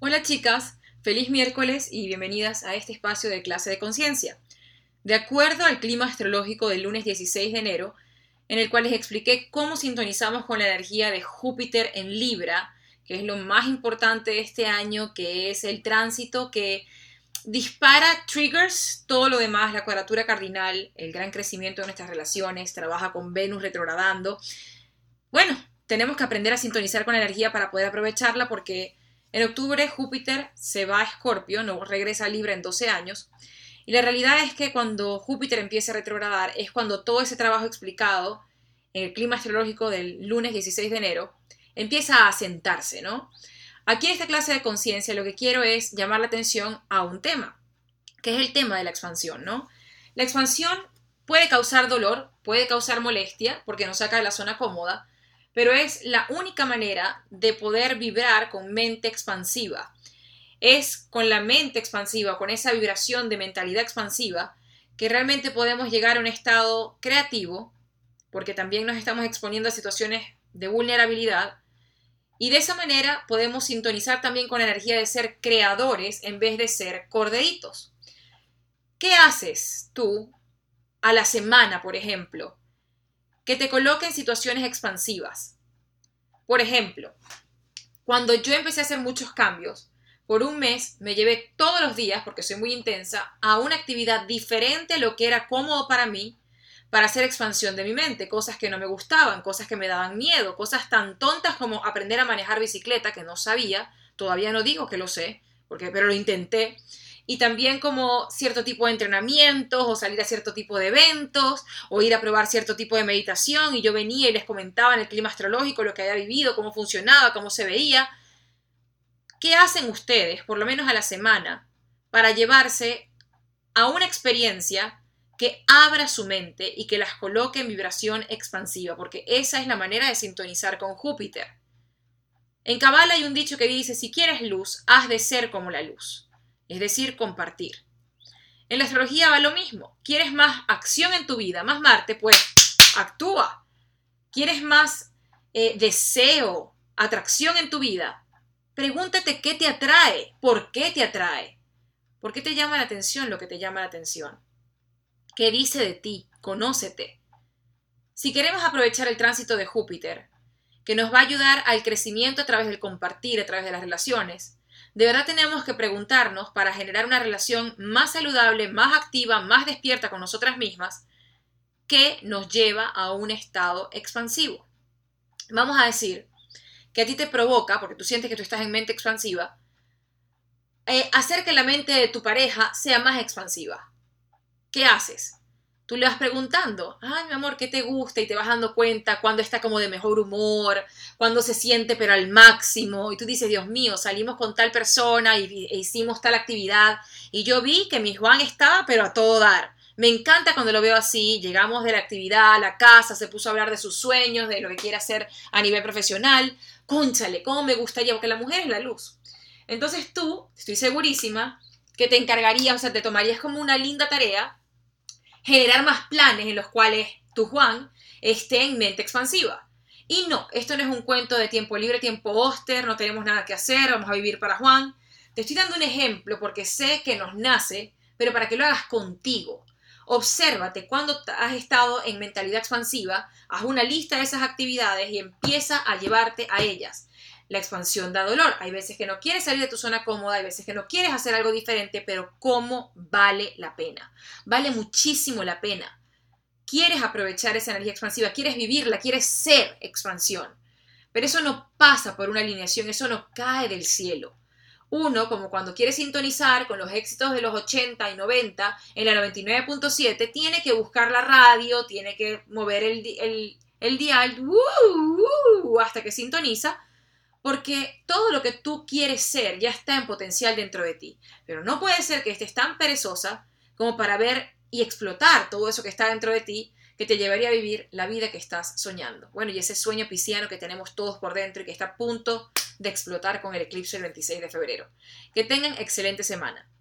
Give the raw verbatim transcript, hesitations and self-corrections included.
Hola chicas, feliz miércoles y bienvenidas a este espacio de clase de conciencia. De acuerdo al clima astrológico del lunes dieciséis de enero, en el cual les expliqué cómo sintonizamos con la energía de Júpiter en Libra, que es lo más importante de este año, que es el tránsito que dispara triggers, todo lo demás, la cuadratura cardinal, el gran crecimiento de nuestras relaciones, trabaja con Venus retrogradando. Bueno, tenemos que aprender a sintonizar con la energía para poder aprovecharla porque en octubre Júpiter se va a Escorpio, no regresa a Libra en doce años. Y la realidad es que cuando Júpiter empiece a retrogradar es cuando todo ese trabajo explicado en el clima astrológico del lunes dieciséis de enero empieza a asentarse, ¿no? Aquí en esta clase de conciencia lo que quiero es llamar la atención a un tema, que es el tema de la expansión, ¿no? La expansión puede causar dolor, puede causar molestia, porque nos saca de la zona cómoda, pero es la única manera de poder vibrar con mente expansiva. Es con la mente expansiva, con esa vibración de mentalidad expansiva, que realmente podemos llegar a un estado creativo, porque también nos estamos exponiendo a situaciones de vulnerabilidad, y de esa manera podemos sintonizar también con la energía de ser creadores en vez de ser corderitos. ¿Qué haces tú a la semana, por ejemplo, que te coloque en situaciones expansivas? Por ejemplo, cuando yo empecé a hacer muchos cambios, por un mes me llevé todos los días, porque soy muy intensa, a una actividad diferente a lo que era cómodo para mí, para hacer expansión de mi mente, cosas que no me gustaban, cosas que me daban miedo, cosas tan tontas como aprender a manejar bicicleta, que no sabía, todavía no digo que lo sé, porque, pero lo intenté, y también como cierto tipo de entrenamientos o salir a cierto tipo de eventos o ir a probar cierto tipo de meditación, y yo venía y les comentaba en el clima astrológico lo que había vivido, cómo funcionaba, cómo se veía. ¿Qué hacen ustedes, por lo menos a la semana, para llevarse a una experiencia que abra su mente y que las coloque en vibración expansiva? Porque esa es la manera de sintonizar con Júpiter. En Kabbalah hay un dicho que dice: si quieres luz, has de ser como la luz, es decir, compartir. En la astrología va lo mismo. ¿Quieres más acción en tu vida, más Marte? Pues actúa. ¿Quieres más eh, deseo, atracción en tu vida? Pregúntate qué te atrae, por qué te atrae, por qué te llama la atención lo que te llama la atención. ¿Qué dice de ti? Conócete. Si queremos aprovechar el tránsito de Júpiter, que nos va a ayudar al crecimiento a través del compartir, a través de las relaciones, de verdad tenemos que preguntarnos, para generar una relación más saludable, más activa, más despierta con nosotras mismas, ¿qué nos lleva a un estado expansivo? Vamos a decir que a ti te provoca, porque tú sientes que tú estás en mente expansiva, eh, hacer que la mente de tu pareja sea más expansiva. ¿Qué haces? Tú le vas preguntando: ay, mi amor, ¿qué te gusta? Y te vas dando cuenta cuando está como de mejor humor, cuando se siente pero al máximo. Y tú dices: Dios mío, salimos con tal persona y e hicimos tal actividad y yo vi que mi Juan estaba pero a todo dar. Me encanta cuando lo veo así. Llegamos de la actividad a la casa, se puso a hablar de sus sueños, de lo que quiere hacer a nivel profesional. Cónchale, cómo me gustaría, porque la mujer es la luz. Entonces tú, estoy segurísima, que te encargarías, o sea, te tomarías como una linda tarea generar más planes en los cuales tu Juan esté en mente expansiva. Y no, esto no es un cuento de tiempo libre, tiempo óster, no tenemos nada que hacer, vamos a vivir para Juan. Te estoy dando un ejemplo porque sé que nos nace, pero para que lo hagas contigo. Obsérvate cuando has estado en mentalidad expansiva, haz una lista de esas actividades y empieza a llevarte a ellas. La expansión da dolor. Hay veces que no quieres salir de tu zona cómoda, hay veces que no quieres hacer algo diferente, pero ¿cómo vale la pena? Vale muchísimo la pena. Quieres aprovechar esa energía expansiva, quieres vivirla, quieres ser expansión. Pero eso no pasa por una alineación, eso no cae del cielo. Uno, como cuando quiere sintonizar con los éxitos de los ochenta y noventa en la noventa y nueve punto siete, tiene que buscar la radio, tiene que mover el, el, el dial uh, uh, hasta que sintoniza, porque todo lo que tú quieres ser ya está en potencial dentro de ti. Pero no puede ser que estés tan perezosa como para ver y explotar todo eso que está dentro de ti, que te llevaría a vivir la vida que estás soñando. Bueno, y ese sueño pisciano que tenemos todos por dentro y que está a punto de explotar con el eclipse el veintiséis de febrero. Que tengan excelente semana.